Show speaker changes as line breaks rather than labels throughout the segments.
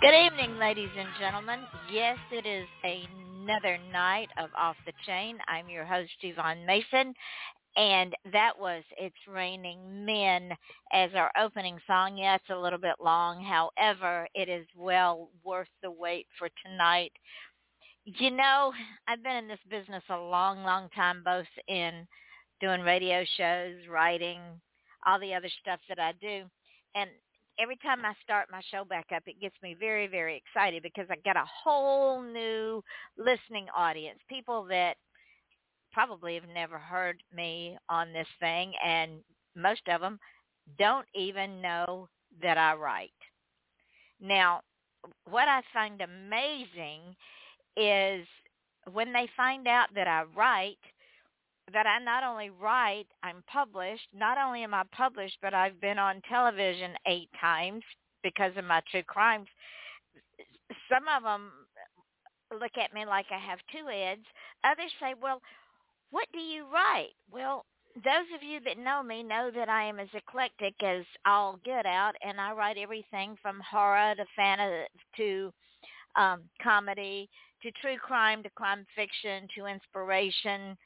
Good evening, ladies and gentlemen. Yes, it is another night of Off the Chain. I'm your host, Yvonne Mason, and that was It's Raining Men as our opening song. Yeah, it's a little bit long. However, it is well worth the wait for tonight. You know, I've been in this business a long, long time, both in doing radio shows, writing, all the other stuff that I do. And every time I start my show back up, it gets me very, very excited because I get a whole new listening audience, people that probably have never heard me on this thing, and most of them don't even know that I write. Now, what I find amazing is when they find out that I write, that I not only write, I'm published. Not only am I published, but I've been on television 8 times because of my true crimes. Some of them look at me like I have two heads. Others say, well, what do you write? Well, those of you that know me know that I am as eclectic as all get out, and I write everything from horror to fantasy to comedy to true crime to crime fiction to inspiration,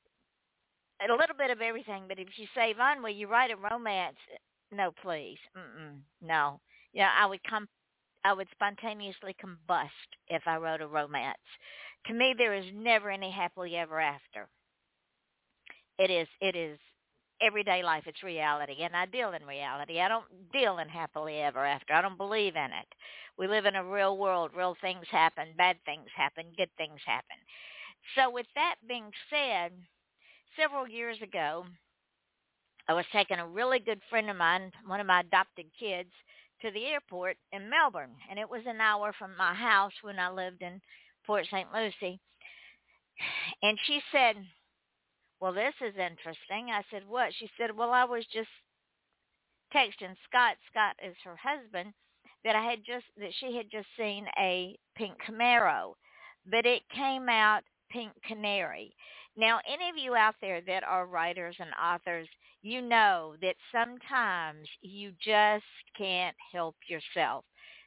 a little bit of everything. But if you say, Vaughn, will you write a romance? No, please. No. Yeah, I would spontaneously combust if I wrote a romance. To me, there is never any happily ever after. It is everyday life. It's reality, and I deal in reality. I don't deal in happily ever after. I don't believe in it. We live in a real world. Real things happen. Bad things happen. Good things happen. So with that being said, several years ago, I was taking a really good friend of mine, one of my adopted kids, to the airport in Melbourne, and it was an hour from my house when I lived in Port St. Lucie. And she said, well, this is interesting. I said, what? She said, well, I was just texting Scott. Scott is her husband. That she had just seen a pink Camaro, but it came out pink canary. Now, any of you out there that are writers and authors, you know that sometimes you just can't help yourself.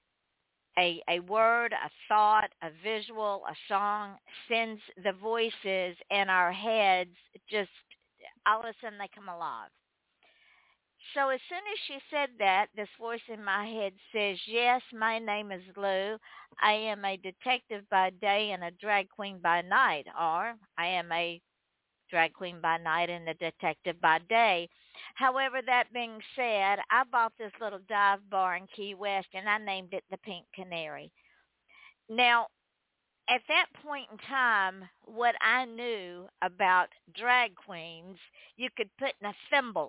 A word, a thought, a visual, a song sends the voices in our heads just all of a sudden they come alive. So as soon as she said that, this voice in my head says, yes, my name is Lou. I am a detective by day and a drag queen by night, or I am a drag queen by night and a detective by day. However, that being said, I bought this little dive bar in Key West and I named it the Pink Canary. Now, at that point in time, what I knew about drag queens, you could put in a thimble.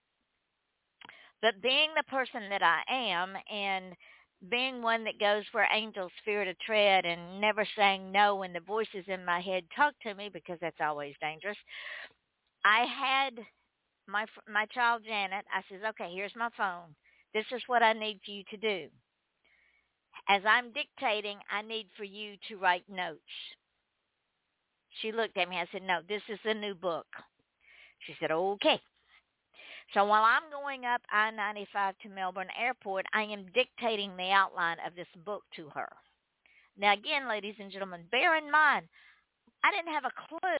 But being the person that I am and being one that goes where angels fear to tread and never saying no when the voices in my head talk to me because that's always dangerous, I had my child Janet. I says, okay, here's my phone. This is what I need for you to do. As I'm dictating, I need for you to write notes. She looked at me. I said, no, this is a new book. She said, okay. So while I'm going up I-95 to Melbourne Airport, I am dictating the outline of this book to her. Now, again, ladies and gentlemen, bear in mind, I didn't have a clue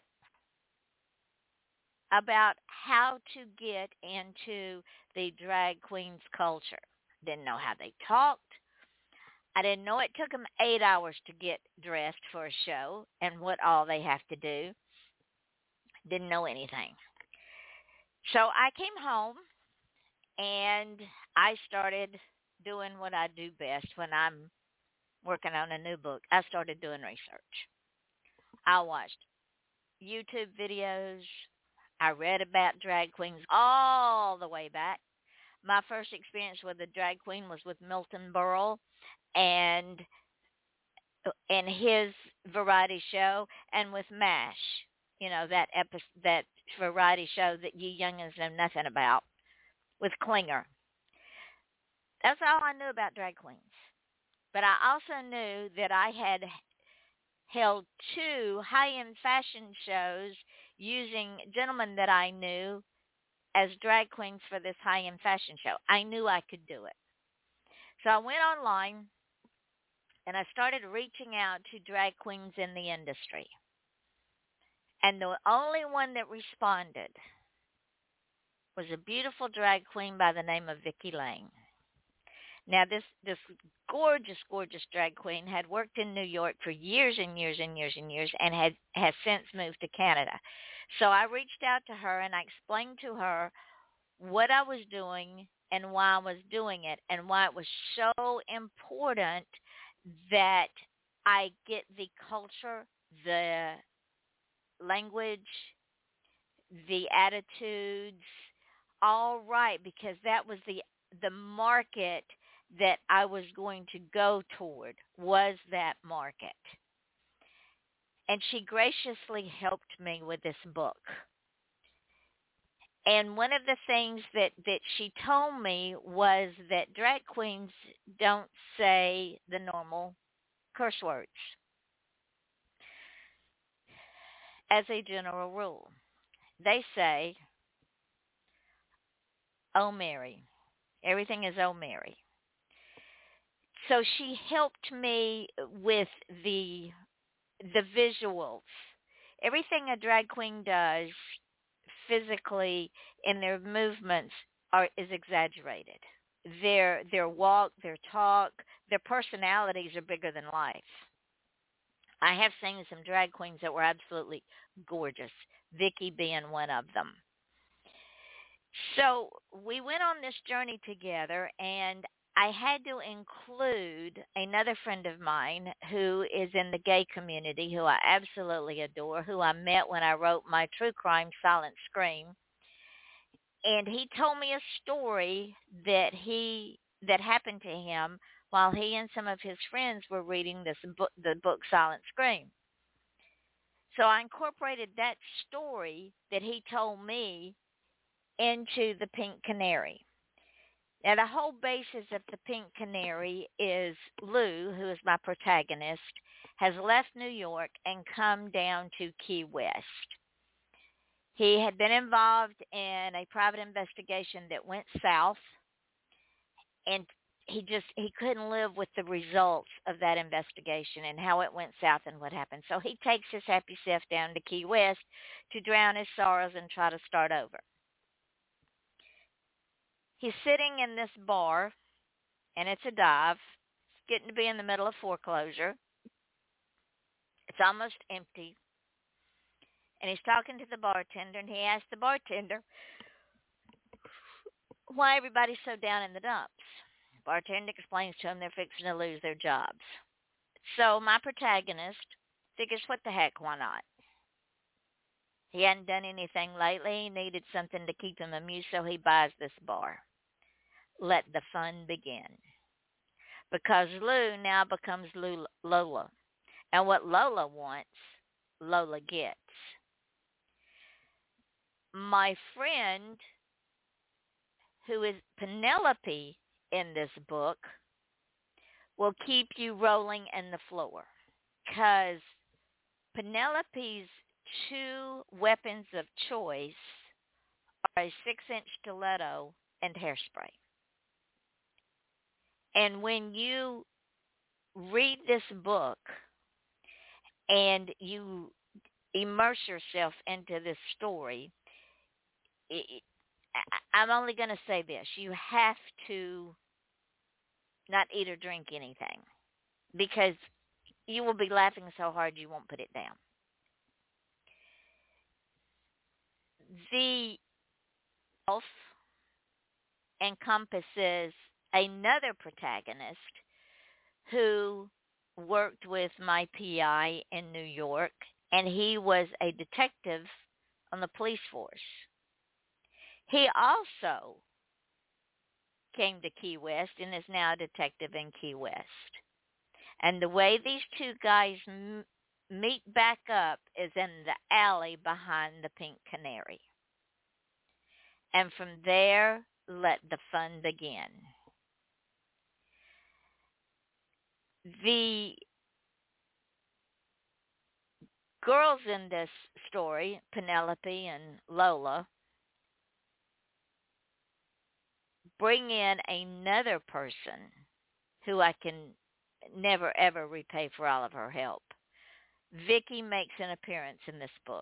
about how to get into the drag queens culture. Didn't know how they talked. I didn't know it took them 8 hours to get dressed for a show and what all they have to do. Didn't know anything. So I came home and I started doing what I do best when I'm working on a new book. I started doing research. I watched YouTube videos. I read about drag queens all the way back. My first experience with a drag queen was with Milton Berle and his variety show, and with MASH, that variety show that you youngins know nothing about, with Klinger. That's all I knew about drag queens. But I also knew that I had held 2 high-end fashion shows using gentlemen that I knew as drag queens for this high-end fashion show. I knew I could do it. So I went online and I started reaching out to drag queens in the industry. And the only one that responded was a beautiful drag queen by the name of Vicky Lane. Now, this gorgeous drag queen had worked in New York for years and years and years and years, and has since moved to Canada. So I reached out to her and I explained to her what I was doing and why I was doing it, and why it was so important that I get the culture, the language, the attitudes all right, because that was the market that I was going to go toward, was that market. And she graciously helped me with this book. And one of the things that she told me was that drag queens don't say the normal curse words as a general rule. They say, "Oh, Mary." Everything is "Oh, Mary." So she helped me with the visuals. Everything a drag queen does physically in their movements is exaggerated. Their walk, their talk, their personalities are bigger than life. I have seen some drag queens that were absolutely gorgeous, Vicky being one of them. So we went on this journey together, and I had to include another friend of mine who is in the gay community, who I absolutely adore, who I met when I wrote my true crime Silent Scream. And he told me a story that happened to him while he and some of his friends were reading the book Silent Scream. So I incorporated that story that he told me into the Pink Canary. Now, the whole basis of the Pink Canary is Lou, who is my protagonist, has left New York and come down to Key West. He had been involved in a private investigation that went south, and he couldn't live with the results of that investigation and how it went south and what happened. So he takes his happy self down to Key West to drown his sorrows and try to start over. He's sitting in this bar, and it's a dive. It's getting to be in the middle of foreclosure. It's almost empty. And he's talking to the bartender, and he asks the bartender why everybody's so down in the dumps. The bartender explains to him they're fixing to lose their jobs. So my protagonist figures, what the heck, why not? He hadn't done anything lately. He needed something to keep him amused, so he buys this bar. Let the fun begin. Because Lou now becomes Lola. And what Lola wants, Lola gets. My friend, who is Penelope in this book, will keep you rolling in the floor. Because Penelope's two weapons of choice are a 6-inch stiletto and hairspray. And when you read this book and you immerse yourself into this story, I'm only going to say this. You have to not eat or drink anything, because you will be laughing so hard you won't put it down. The elf encompasses another protagonist who worked with my PI in New York, and he was a detective on the police force. He also came to Key West and is now a detective in Key West. And the way these two guys meet back up is in the alley behind the Pink Canary. And from there, let the fun begin. The girls in this story, Penelope and Lola, bring in another person who I can never ever repay for all of her help. Vicky makes an appearance in this book.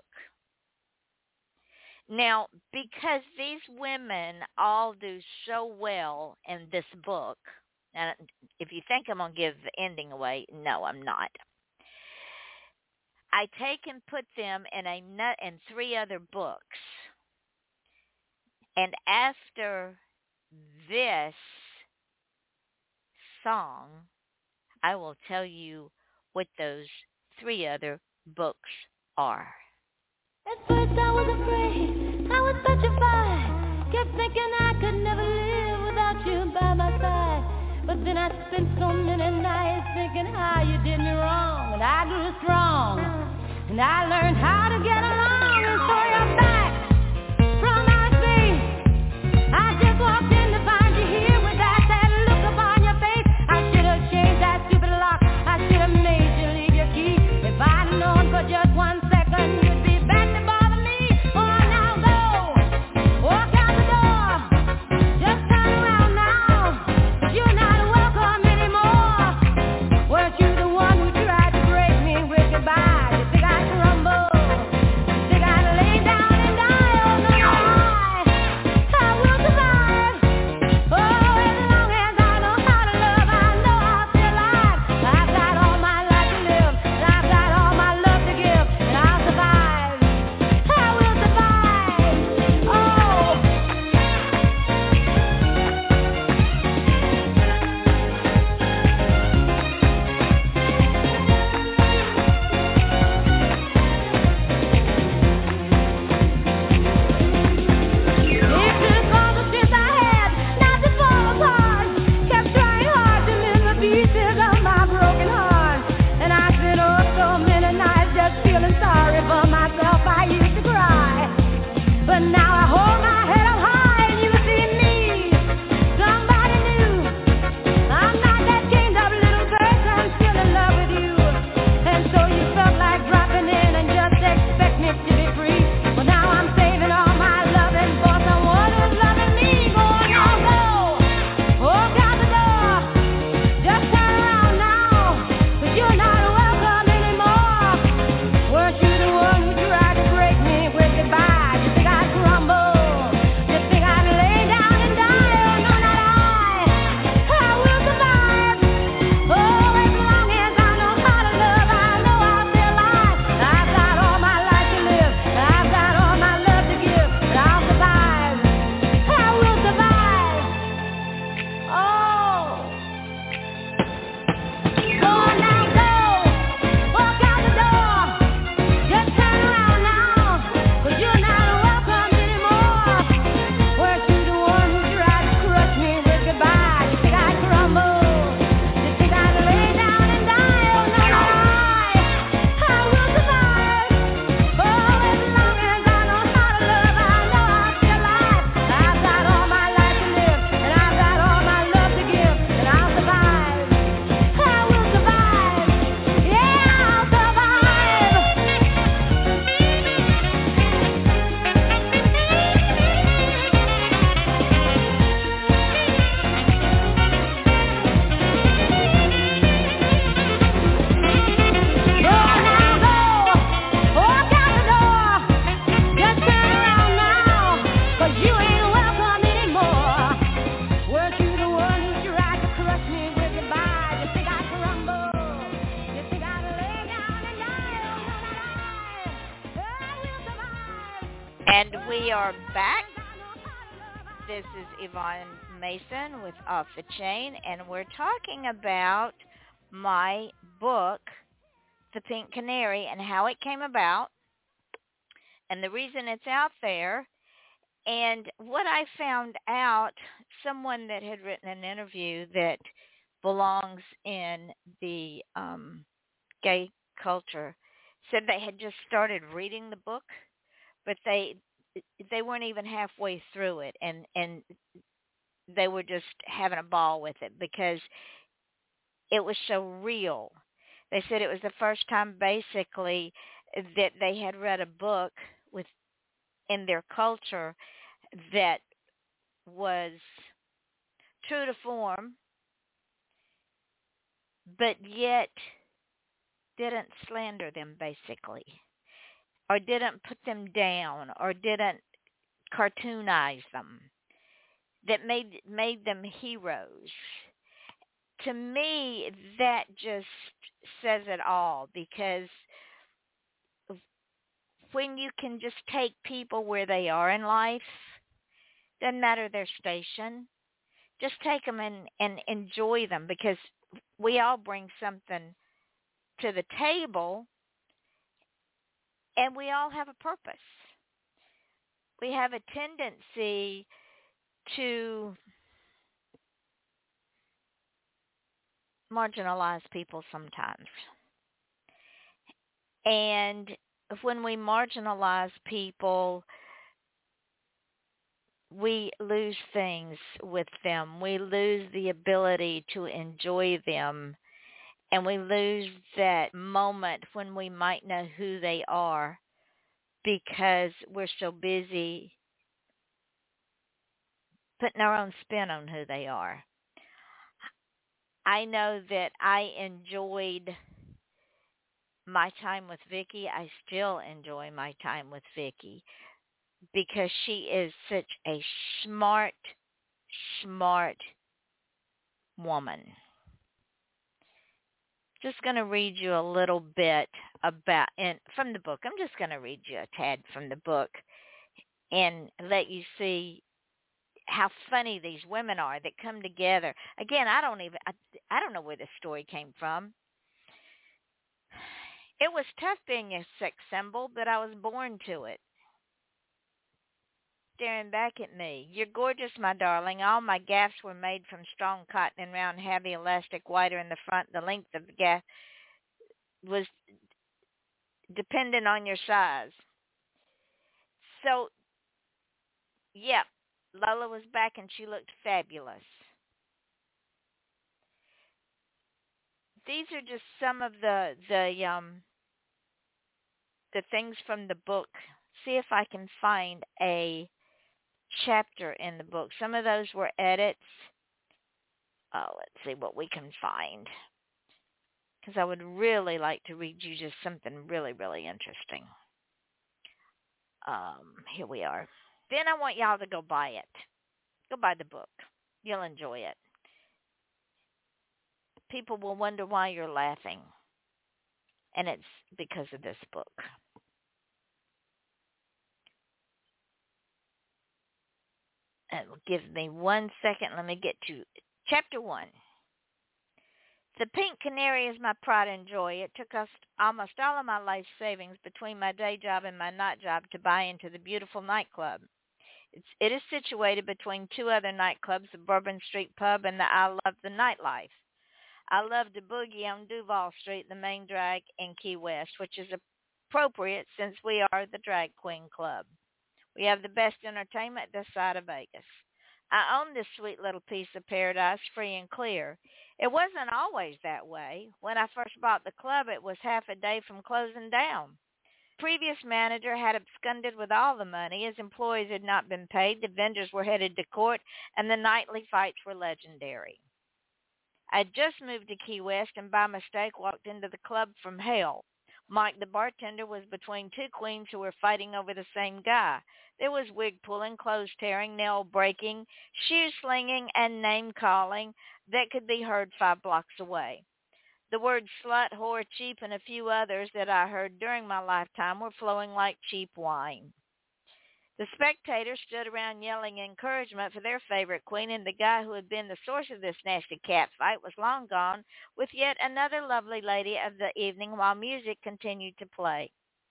Now, because these women all do so well in this book, and if you think I'm going to give the ending away, no, I'm not. I take and put them in 3 other books. And after this song, I will tell you what those 3 other books are.
At first I was afraid, I was petrified, kept thinking I could never live without you by my side. But then I spent so many nights thinking how you did me wrong, and I grew strong, and I learned how to get along, and so you're back from my feet. I just walked in to find you here with that sad look upon your face. I should have changed that stupid lock, I should have made you leave your key. If I'd known for just 1 second you'd be back to bother me. Oh, now go, walk out the door, just turn around now, 'cause you're not welcome anymore. Weren't you the one who tried to break me with goodbye? You think I'd crumble? You think I'd lay down and die? Oh, no, I will survive. Oh, as long as I know how to love, I know I'll stay alive. I've got all my life to live, and I've got all my love to give, and I'll survive. I will survive. Oh. It took all the strength I had not to fall apart. Kept trying hard to mend the pieces of my broken heart. And I spent so many nights just feeling sorry for myself. I used to cry, but now I hold my head up high and you see me, somebody new. I'm not that chained up little bird, I'm still in love with you. And so you felt like dropping in and just expect me to be free. Well, now I'm saving all my loving for someone who's loving me. Go on now, go, walk out the door, just turn around now, 'cause you're not welcome anymore. Weren't you the one who tried to break me with goodbye? You think I'd crumble? You think I'd lay down and die? Oh, no, not I will survive. Oh, as long as I know how to love, I know I'll stay alive. I've got all my life to live, and I've got all my love to give, and I'll survive. I will survive. Oh. Go on now, go, walk out the door, just turn around now, 'cause you're not welcome anymore. Weren't you the one who tried to crush me with goodbye? You think I'd crumble? You think I'd lay down and die? Oh, no, not I will survive. Oh, as long as I know how to love, I know I'll stay alive. I've got all my life to live, and I've got all my love to give, and I'll survive. I will survive. Yeah, I'll survive. Go now, go, walk out the door, just turn around now, 'cause you ain't welcome anymore. Weren't you the one who tried to crush me with goodbye? You think I'd crumble? You think I'd lay down and die? Oh, no, not I will survive.
And we are back. This is Yvonne Mason with Off the Chain, and we're talking about my book, The Pink Canary, and how it came about, and the reason it's out there. And what I found out, someone that had written an interview that belongs in the gay culture said they had just started reading the book, but they weren't even halfway through it, and they were just having a ball with it because it was so real. They said it was the first time basically that they had read a book in their culture that was true to form, but yet didn't slander them, basically, or didn't put them down, or didn't cartoonize them, that made them heroes. To me, that just says it all, because when you can just take people where they are in life, doesn't matter their station, just take them and enjoy them, because we all bring something to the table, and we all have a purpose. We have a tendency to marginalize people sometimes. And when we marginalize people, we lose things with them. We lose the ability to enjoy them. And we lose that moment when we might know who they are, because we're so busy putting our own spin on who they are. I know that I enjoyed my time with Vicky. I still enjoy my time with Vicky, because she is such a smart woman. Just going to read you a little bit from the book. I'm just going to read you a tad from the book and let you see how funny these women are that come together. Again, I don't know where this story came from. It was tough being a sex symbol, but I was born to it. Staring back at me. You're gorgeous, my darling. All my gaffs were made from strong cotton and round, heavy elastic, wider in the front. The length of the gaff was dependent on your size. So, yep, Lola was back and she looked fabulous. These are just some of the things from the book. See if I can find a chapter in the book. Some of those were edits. Let's see what we can find, because I would really like to read you just something really, really interesting. Here we are. Then I want y'all to go buy it. Go buy the book. You'll enjoy it. People will wonder why you're laughing, and it's because of this book. Give me 1 second. Let me get to Chapter 1. The Pink Canary is my pride and joy. It took us almost all of my life savings between my day job and my night job to buy into the beautiful nightclub. It is situated between two other nightclubs, the Bourbon Street Pub and the I Love the Nightlife. I love to boogie on Duval Street, the main drag in Key West, which is appropriate since we are the Drag Queen Club. We have the best entertainment this side of Vegas. I own this sweet little piece of paradise, free and clear. It wasn't always that way. When I first bought the club, it was half a day from closing down. Previous manager had absconded with all the money. His employees had not been paid. The vendors were headed to court, and the nightly fights were legendary. I had just moved to Key West and by mistake walked into the club from hell. Mike, the bartender, was between two queens who were fighting over the same guy. There was wig pulling, clothes tearing, nail breaking, shoe slinging, and name calling that could be heard 5 blocks away. The words slut, whore, cheap, and a few others that I heard during my lifetime were flowing like cheap wine. The spectators stood around yelling encouragement for their favorite queen, and the guy who had been the source of this nasty cat fight was long gone with yet another lovely lady of the evening while music continued to play.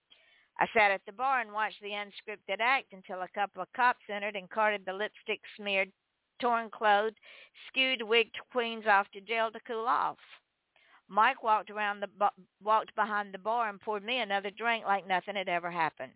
I sat at the bar and watched the unscripted act until a couple of cops entered and carted the lipstick-smeared, torn-clothed, skewed-wigged queens off to jail to cool off. Mike walked behind the bar and poured me another drink like nothing had ever happened.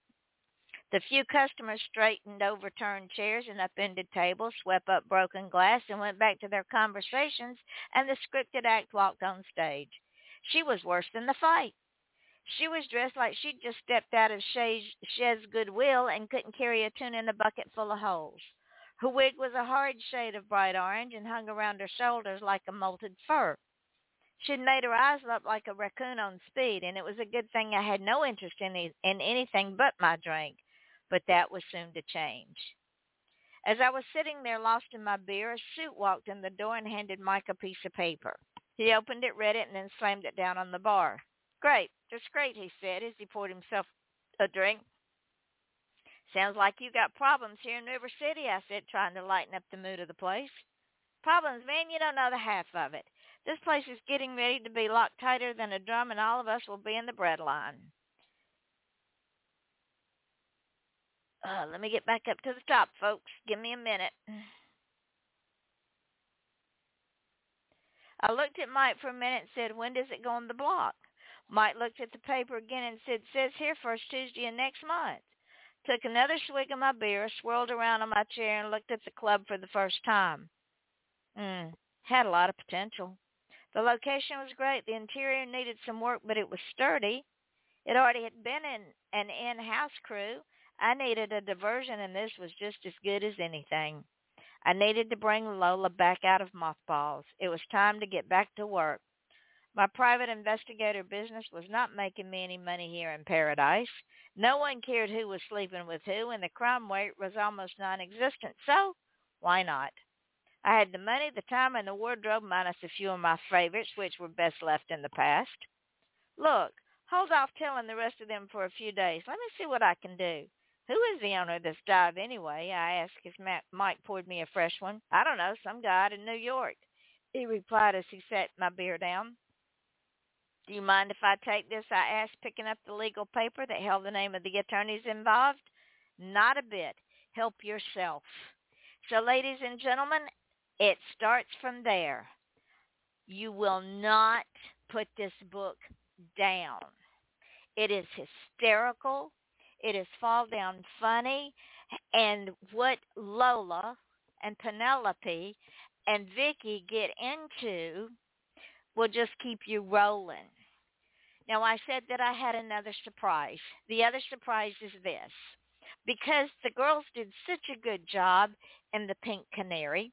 The few customers straightened overturned chairs and upended tables, swept up broken glass, and went back to their conversations, and the scripted act walked on stage. She was worse than the fight. She was dressed like she'd just stepped out of Chez Goodwill and couldn't carry a tune in a bucket full of holes. Her wig was a horrid shade of bright orange and hung around her shoulders like a molted fur. She'd made her eyes look like a raccoon on speed, and it was a good thing I had no interest in anything but my drink. But that was soon to change. As I was sitting there lost in my beer, a suit walked in the door and handed Mike a piece of paper. He opened it, read it, and then slammed it down on the bar. Great, just great, he said as he poured himself a drink. Sounds like you got problems here in River City, I said, trying to lighten up the mood of the place. Problems, man, you don't know the half of it. This place is getting ready to be locked tighter than a drum, and all of us will be in the bread line. Let me get back up to the top, folks. Give me a minute. I looked at Mike for a minute and said, when does it go on the block? Mike looked at the paper again and said, says here first Tuesday of next month. Took another swig of my beer, swirled around on my chair, and looked at the club for the first time. Had a lot of potential. The location was great. The interior needed some work, but it was sturdy. It already had been an in-house crew. I needed a diversion, and this was just as good as anything. I needed to bring Lola back out of mothballs. It was time to get back to work. My private investigator business was not making me any money here in Paradise. No one cared who was sleeping with who, and the crime rate was almost non-existent. So, why not? I had the money, the time, and the wardrobe, minus a few of my favorites, which were best left in the past. Look, hold off telling the rest of them for a few days. Let me see what I can do. Who is the owner of this dive anyway? I asked as Mike poured me a fresh one. I don't know, some guy out in New York. He replied as he set my beer down. Do you mind if I take this? I asked, picking up the legal paper that held the name of the attorneys involved. Not a bit. Help yourself. So, ladies and gentlemen, it starts from there. You will not put this book down. It is hysterical. It is fall down funny. And what Lola and Penelope and Vicky get into will just keep you rolling. Now, I said that I had another surprise. The other surprise is this. Because the girls did such a good job in the Pink Canary,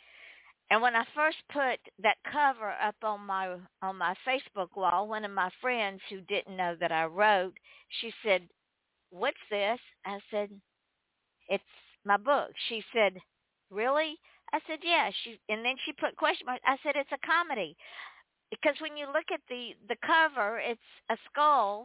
and when I first put that cover up on my Facebook wall, one of my friends who didn't know that I wrote, she said, "What's this?" I said, "It's my book." She said, "Really?" I said, "Yeah." And then she put question marks. I said, "It's a comedy." Because when you look at the cover, it's a skull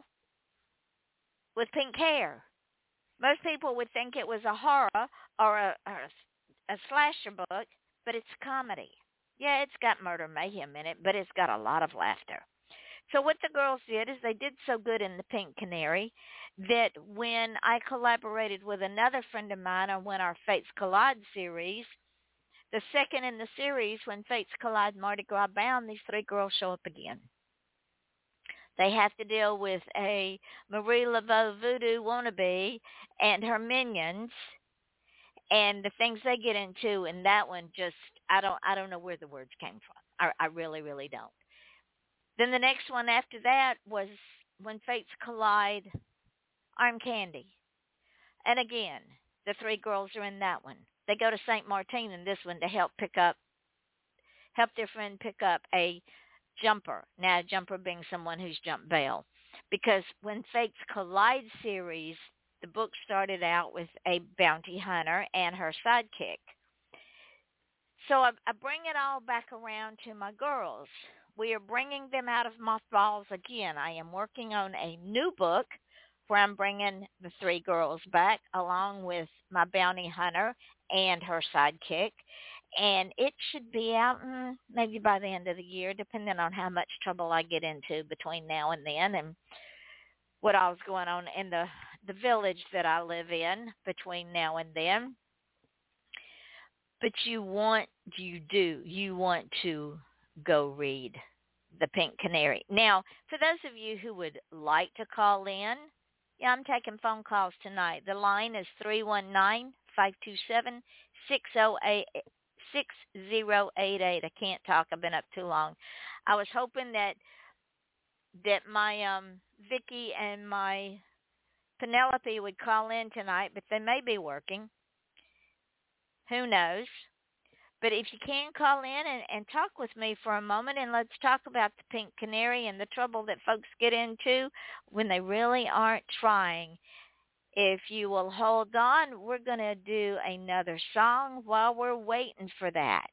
with pink hair. Most people would think it was a horror or a slasher book, but it's comedy. Yeah, it's got murder mayhem in it, but it's got a lot of laughter. So what the girls did is they did so good in the Pink Canary that when I collaborated with another friend of mine on our Fates Collide series, the second in the series, when Fates Collide Mardi Gras Bound, these three girls show up again. They have to deal with a Marie Laveau voodoo wannabe and her minions, and the things they get into in that one, just I don't know where the words came from. I really, really don't. Then the next one after that was When Fates Collide, Arm Candy. And again, the three girls are in that one. They go to St. Martin in this one to help their friend pick up a jumper. Now, a jumper being someone who's jumped bail. Because When Fates Collide series, the book started out with a bounty hunter and her sidekick. So I bring it all back around to my girls. We are bringing them out of mothballs again. I am working on a new book where I'm bringing the three girls back along with my bounty hunter and her sidekick. And it should be out maybe by the end of the year, depending on how much trouble I get into between now and then and what all's going on in the village that I live in between now and then. But you want to go read The Pink Canary. Now, for those of you who would like to call in, yeah, I'm taking phone calls tonight. The line is 319-527-6088. I can't talk. I've been up too long. I was hoping that my Vicky and my Penelope would call in tonight, but they may be working. Who knows? But if you can call in and talk with me for a moment, and let's talk about the pink canary and the trouble that folks get into when they really aren't trying. If you will hold on, we're going to do another song while we're waiting for that.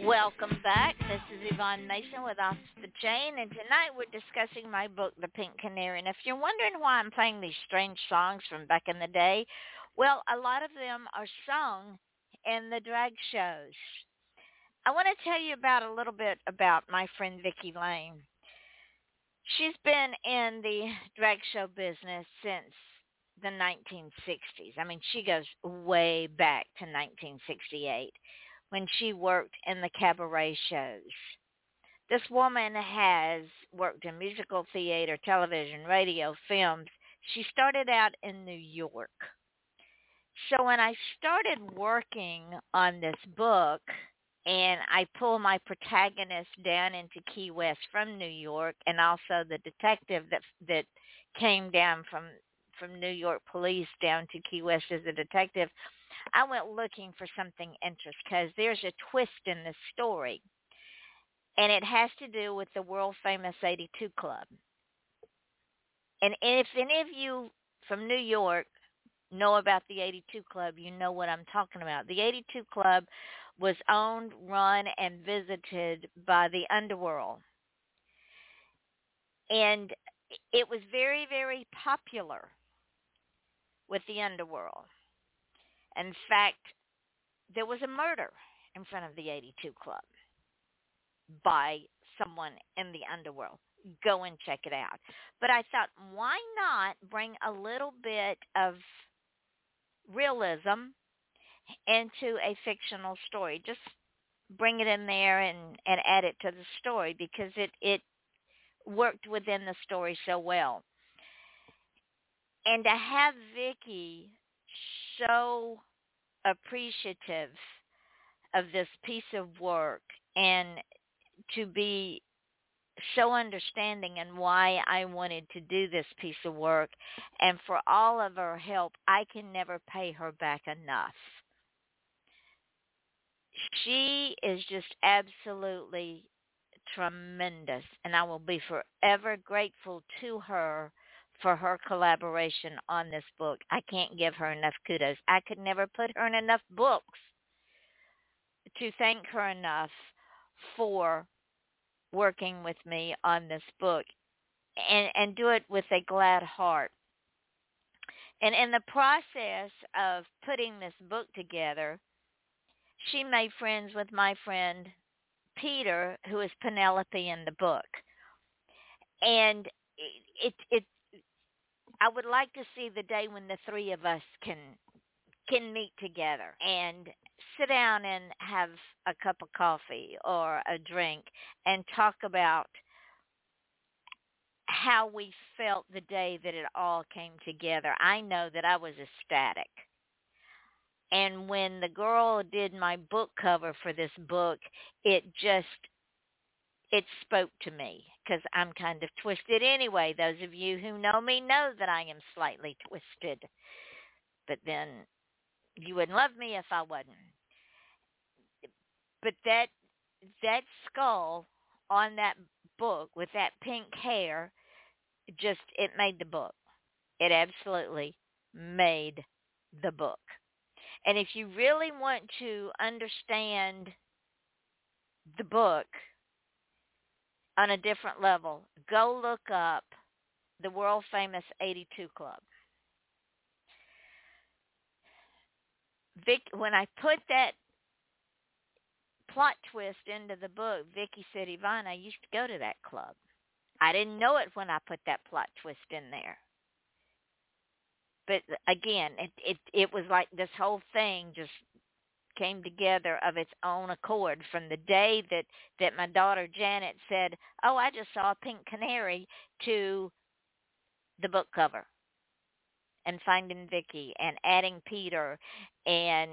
Welcome back. This is Yvonne Mason with Off the Chain, and tonight we're discussing my book, The Pink Canary. And if you're wondering why I'm playing these strange songs from back in the day, well, a lot of them are sung in the drag shows. I want to tell you about a little bit about my friend Vicki Lane. She's been in the drag show business since the 1960s. I mean, she goes way back to 1968 when she worked in the cabaret shows. This woman has worked in musical theater, television, radio, films. She started out in New York. So when I started working on this book, and I pull my protagonist down into Key West from New York, and also the detective that came down from New York police down to Key West as a detective, I went looking for something interesting because there's a twist in this story, and it has to do with the world famous 82 Club. And if any of you from New York know about the 82 Club, you know what I'm talking about. The 82 Club was owned, run, and visited by the underworld. And it was very, very popular with the underworld. In fact, there was a murder in front of the 82 Club by someone in the underworld. Go and check it out. But I thought, why not bring a little bit of realism into a fictional story? Just bring it in there and add it to the story because it worked within the story so well. And to have Vicki so appreciative of this piece of work and to be so understanding in why I wanted to do this piece of work and for all of her help, I can never pay her back enough. She is just absolutely tremendous, and I will be forever grateful to her for her collaboration on this book. I can't give her enough kudos. I could never put her in enough books to thank her enough for working with me on this book and do it with a glad heart. And in the process of putting this book together, she made friends with my friend Peter, who is Penelope in the book. And I would like to see the day when the three of us can meet together and sit down and have a cup of coffee or a drink and talk about how we felt the day that it all came together. I know that I was ecstatic. And when the girl did my book cover for this book, it spoke to me because I'm kind of twisted anyway. Those of you who know me know that I am slightly twisted. But then you wouldn't love me if I wasn't. But that skull on that book with that pink hair, it made the book. It absolutely made the book. And if you really want to understand the book on a different level, go look up the world famous 82 Club. When I put that plot twist into the book, Vicki said, Yvonne, I used to go to that club. I didn't know it when I put that plot twist in there. But again, it was like this whole thing just came together of its own accord from the day that my daughter Janet said, oh, I just saw a pink canary, to the book cover and finding Vicki and adding Peter and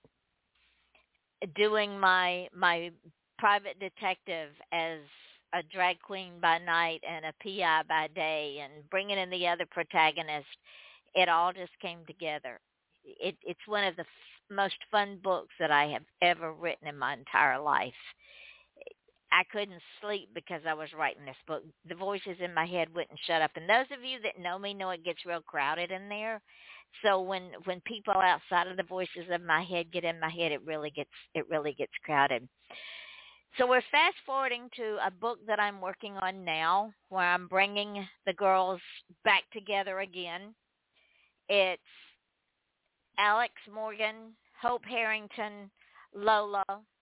doing my private detective as a drag queen by night and a PI by day and bringing in the other protagonist. It all just came together. It's one of the most fun books that I have ever written in my entire life. I couldn't sleep because I was writing this book. The voices in my head wouldn't shut up. And those of you that know me know it gets real crowded in there. So when people outside of the voices of my head get in my head, it really gets crowded. So we're fast forwarding to a book that I'm working on now where I'm bringing the girls back together again. It's Alex Morgan, Hope Harrington, Lola,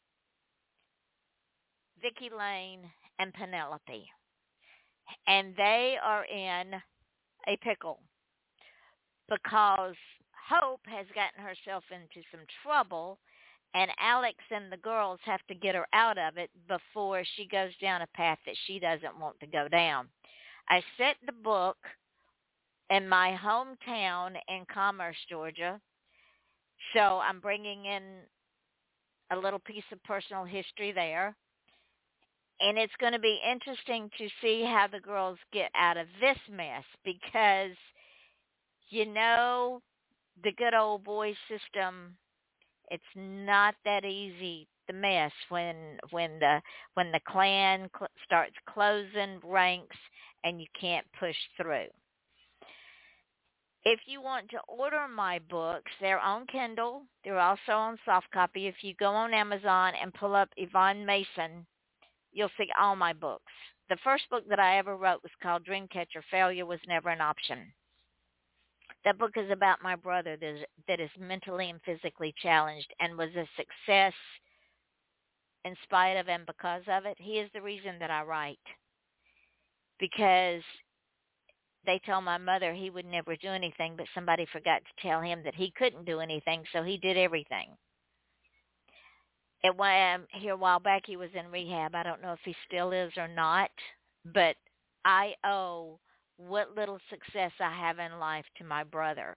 Vicky Lane, and Penelope. And they are in a pickle because Hope has gotten herself into some trouble, and Alex and the girls have to get her out of it before she goes down a path that she doesn't want to go down. I set the book in my hometown in Commerce, Georgia, so I'm bringing in a little piece of personal history there. And it's going to be interesting to see how the girls get out of this mess because, the good old boy system, it's not that easy, the mess, when the clan starts closing ranks and you can't push through. If you want to order my books, they're on Kindle. They're also on soft copy. If you go on Amazon and pull up Yvonne Mason, you'll see all my books. The first book that I ever wrote was called Dreamcatcher, Failure Was Never an Option. That book is about my brother that is mentally and physically challenged and was a success in spite of and because of it. He is the reason that I write, because they told my mother he would never do anything, but somebody forgot to tell him that he couldn't do anything, so he did everything. Here a while back, he was in rehab. I don't know if he still is or not, but I owe what little success I have in life to my brother.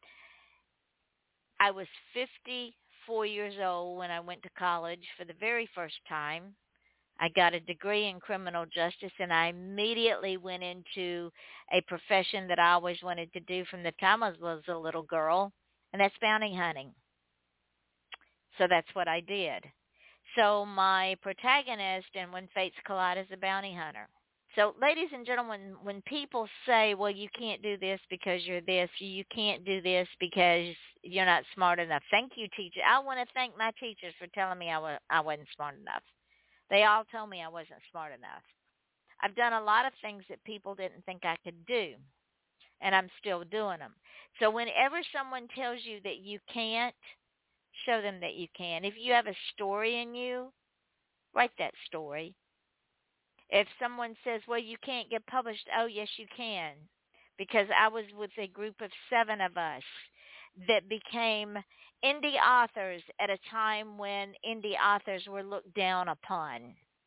I was 54 years old when I went to college for the very first time. I got a degree in criminal justice, and I immediately went into a profession that I always wanted to do from the time I was a little girl, and that's bounty hunting. So that's what I did. So my protagonist in When Fates Collide is a bounty hunter. So, ladies and gentlemen, when people say, well, you can't do this because you're this, you can't do this because you're not smart enough. Thank you, teacher. I want to thank my teachers for telling me I wasn't smart enough. They all told me I wasn't smart enough. I've done a lot of things that people didn't think I could do, and I'm still doing them. So whenever someone tells you that you can't, show them that you can. If you have a story in you, write that story. If someone says, well, you can't get published, oh, yes, you can. Because I was with a group of 7 of us that became indie authors at a time when indie authors were looked down upon.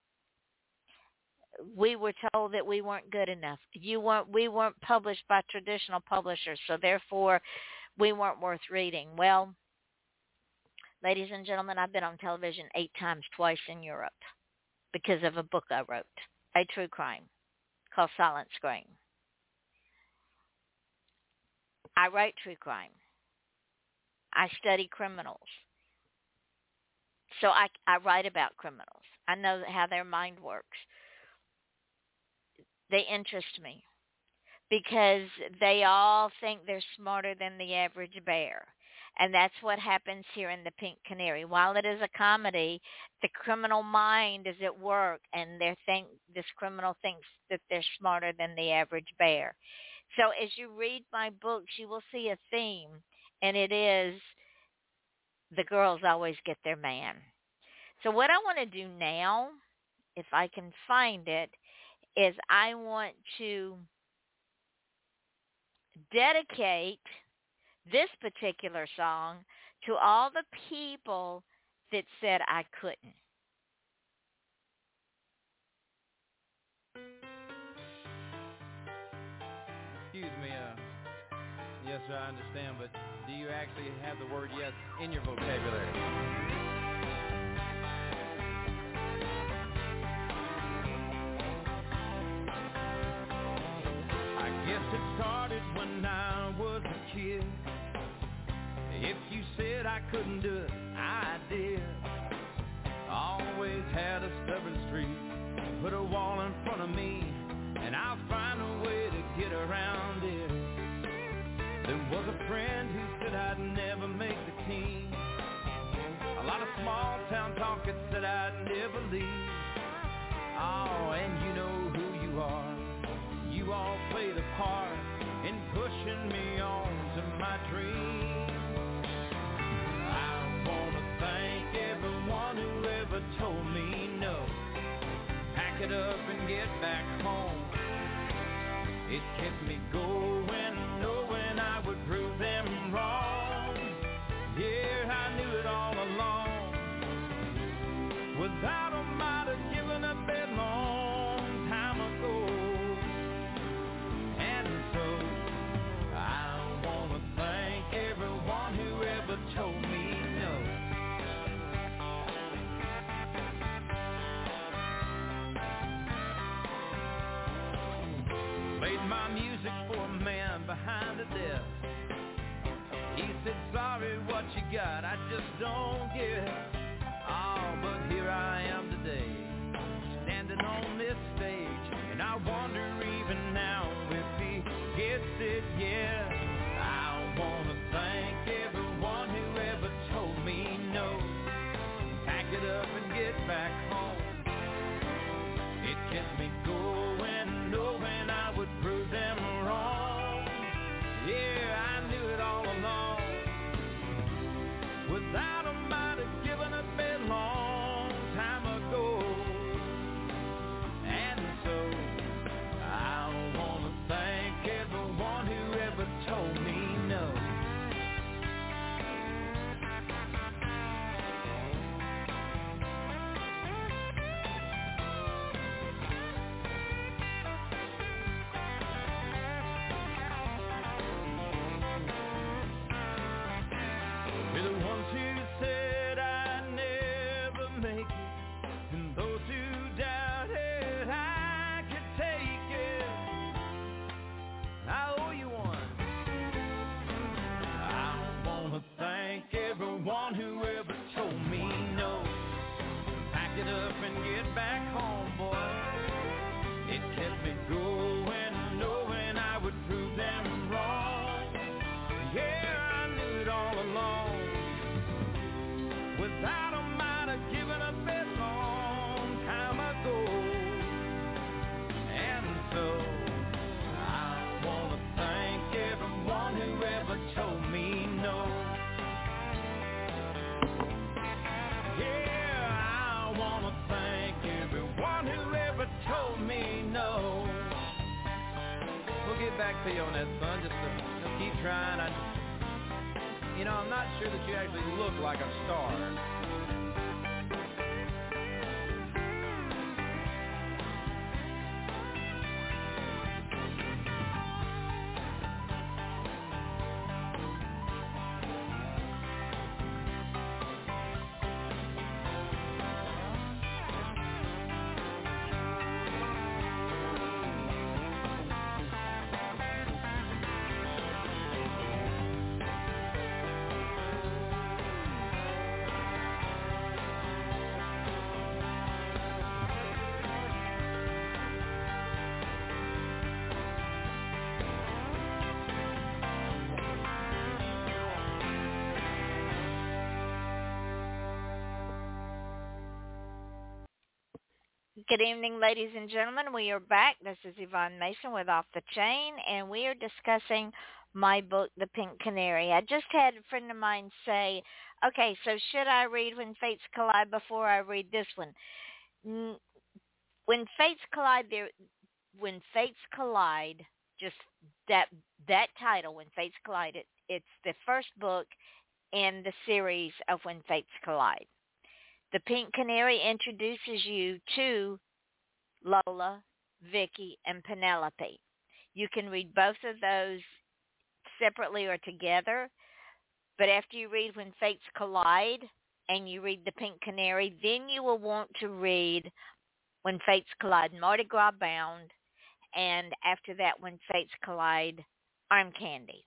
We were told that we weren't good enough. We weren't published by traditional publishers, so therefore we weren't worth reading. Well, ladies and gentlemen, I've been on television 8 times, twice in Europe, because of a book I wrote, a true crime called Silent Scream. I write true crime. I study criminals. So I write about criminals. I know how their mind works. They interest me because they all think they're smarter than the average bear. And that's what happens here in The Pink Canary. While it is a comedy, the criminal mind is at work, and this criminal thinks that they're smarter than the average bear. So as you read my books, you will see a theme, and it is the girls always get their man. So what I want to do now, if I can find it, is I want to dedicate this particular song to all the people that said I couldn't.
Excuse me, yes, sir, I understand, but do you actually have the word yes in your vocabulary? I guess it started when I was a kid. If you said I couldn't do it, I did. Always had a stubborn streak. Put a wall in front of me, and I'll find a way to get around it. There was a friend who said I'd never make the team. A lot of small town talk talk and said I'd never leave. Oh, and you know who you are. You all played a part in pushing me on to my dreams. I want to thank everyone who ever told me no. Pack it up and get back home. It kept me going, knowing I would prove them wrong. Yeah, I knew it all along. Without a might have given up that long time ago. And so I want to thank everyone who ever told me no. Played my music for a man behind the desk. He said, sorry, what you got, I just don't get it. Oh, but here I am today, standing on this stage, and I wonder even now if he gets it, yeah. I want to thank everyone who ever told me no. Pack it up and get back home. It kept me going, knowing I would prove them wrong. Yeah, I knew it all along. Without a might have given up a long time ago. And so I want to thank everyone who ever told me no. We're the ones who said I'd never make it, and those who doubted I could take it. I owe you one. I want to thank everyone who ever told me no. Pack it up and get back home, boy. It kept me going, knowing I would prove them wrong. Yeah, I knew it all along. Without a might have given up a long time ago. And so I want to thank everyone who ever told me no. Yeah, I want to thank everyone who ever told me no. We'll get back to you on that, son. Just keep trying. I'm not sure that you actually look like a star.
Good evening, ladies and gentlemen. We are back. This is Yvonne Mason with Off the Chain, and we are discussing my book, The Pink Canary. I just had a friend of mine say, okay, so should I read When Fates Collide before I read this one? When Fates Collide, just that title, When Fates Collide, it's the first book in the series of When Fates Collide. The Pink Canary introduces you to Lola, Vicky, and Penelope. You can read both of those separately or together, but after you read When Fates Collide and you read The Pink Canary, then you will want to read When Fates Collide, Mardi Gras Bound, and after that, When Fates Collide, Arm Candy.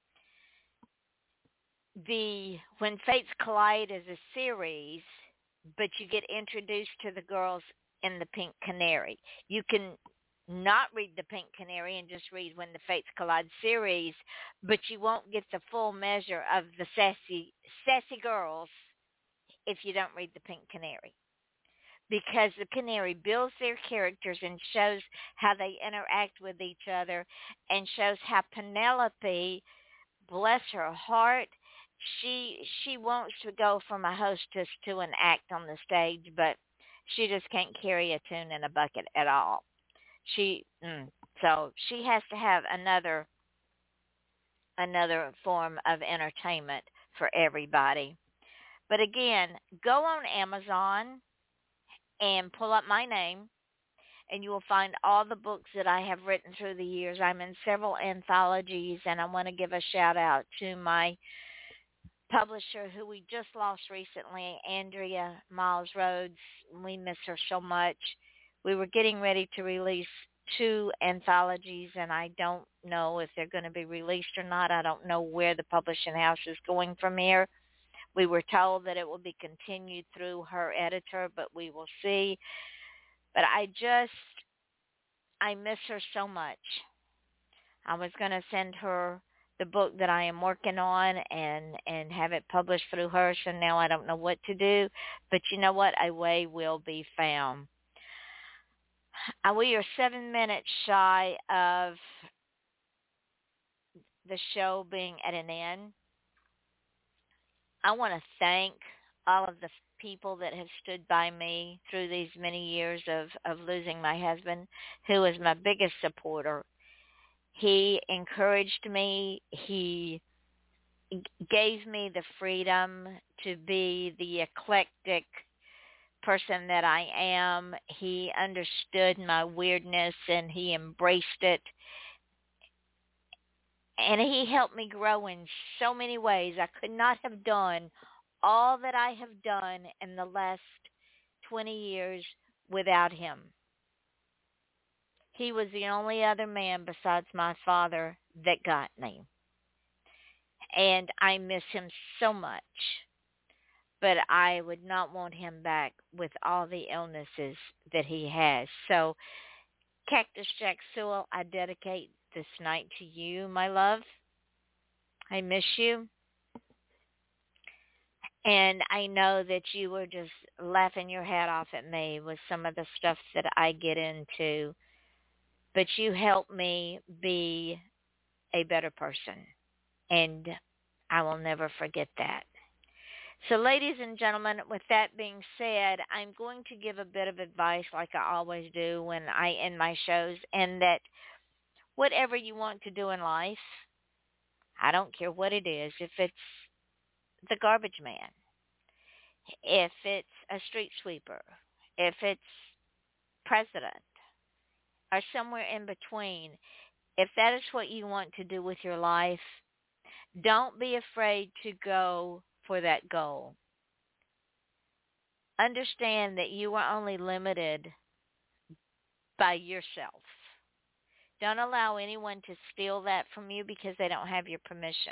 The When Fates Collide is a series, but you get introduced to the girls in The Pink Canary. You can not read The Pink Canary and just read When the Fates Collide series, but you won't get the full measure of the sassy girls if you don't read The Pink Canary, because the Canary builds their characters and shows how they interact with each other, and shows how Penelope, bless her heart, she wants to go from a hostess to an act on the stage, but she just can't carry a tune in a bucket at all. So she has to have another form of entertainment for everybody. But again, go on Amazon and pull up my name, and you will find all the books that I have written through the years. I'm in several anthologies, and I want to give a shout out to my publisher who we just lost recently, Andrea Miles Rhodes. We miss her so much. We were getting ready to release 2 anthologies, and I don't know if they're going to be released or not. I don't know where the publishing house is going from here. We were told that it will be continued through her editor, but we will see. But I miss her so much. I was going to send her the book that I am working on and have it published through her, so now I don't know what to do. But you know what? A way will be found. We are 7 minutes shy of the show being at an end. I want to thank all of the people that have stood by me through these many years of losing my husband, who is my biggest supporter. He encouraged me. He gave me the freedom to be the eclectic person that I am. He understood my weirdness and he embraced it. And he helped me grow in so many ways. I could not have done all that I have done in the last 20 years without him. He was the only other man besides my father that got me. And I miss him so much. But I would not want him back with all the illnesses that he has. So, Cactus Jack Sewell, I dedicate this night to you, my love. I miss you. And I know that you were just laughing your head off at me with some of the stuff that I get into. But you helped me be a better person. And I will never forget that. So ladies and gentlemen, with that being said, I'm going to give a bit of advice like I always do when I end my shows, and that whatever you want to do in life, I don't care what it is, if it's the garbage man, if it's a street sweeper, if it's president, or somewhere in between, if that is what you want to do with your life, don't be afraid to go for that goal. Understand that you are only limited by yourself. Don't allow anyone to steal that from you because they don't have your permission.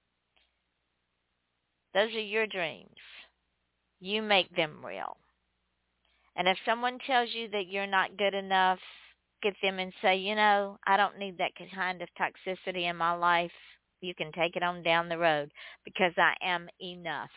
Those are your dreams. You make them real. And if someone tells you that you're not good enough, get them and say, I don't need that kind of toxicity in my life. You can take it on down the road because I am enough.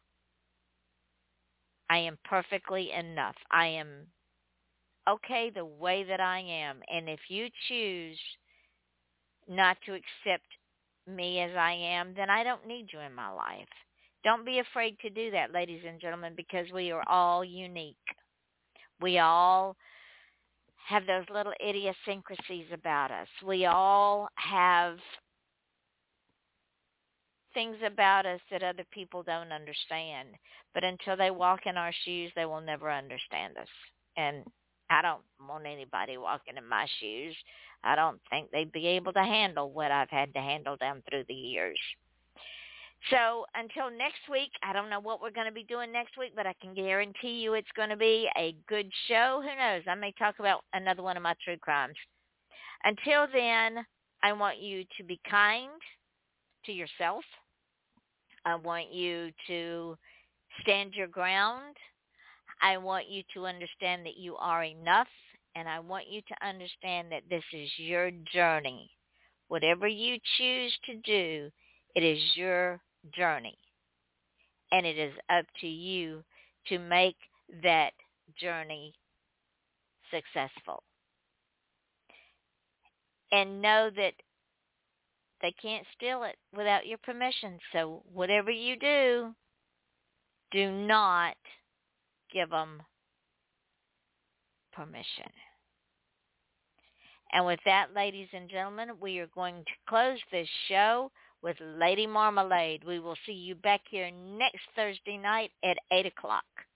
I am perfectly enough. I am okay the way that I am. And if you choose not to accept me as I am, then I don't need you in my life. Don't be afraid to do that, ladies and gentlemen, because we are all unique. We all have those little idiosyncrasies about us. We all have things about us that other people don't understand. But until they walk in our shoes, they will never understand us. And I don't want anybody walking in my shoes. I don't think they'd be able to handle what I've had to handle down through the years. So until next week, I don't know what we're going to be doing next week, but I can guarantee you it's going to be a good show. Who knows? I may talk about another one of my true crimes. Until then, I want you to be kind to yourself. I want you to stand your ground. I want you to understand that you are enough, and I want you to understand that this is your journey. Whatever you choose to do, it is your journey, and it is up to you to make that journey successful. And know that they can't steal it without your permission. So whatever you do not give them permission. And with that, ladies and gentlemen, we are going to close this show with Lady Marmalade. We will see you back here next Thursday night at 8 o'clock.